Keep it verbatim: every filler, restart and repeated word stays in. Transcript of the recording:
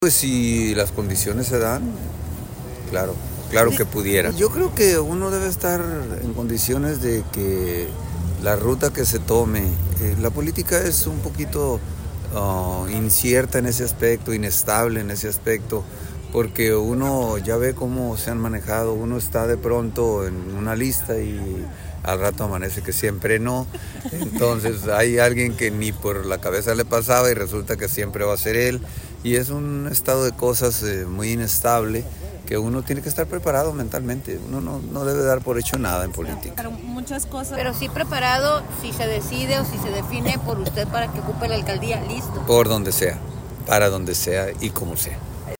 Pues si las condiciones se dan, claro, claro que pudiera. Yo creo que uno debe estar en condiciones de que la ruta que se tome, eh, la política es un poquito uh, incierta en ese aspecto, inestable en ese aspecto, porque uno ya ve cómo se han manejado, uno está de pronto en una lista y al rato amanece que siempre no, entonces hay alguien que ni por la cabeza le pasaba y resulta que siempre va a ser él, y es un estado de cosas eh, muy inestable que uno tiene que estar preparado mentalmente, uno no, no debe dar por hecho nada en política. Pero muchas cosas. Pero sí preparado si se decide o si se define por usted para que ocupe la alcaldía, listo. Por donde sea, para donde sea y como sea.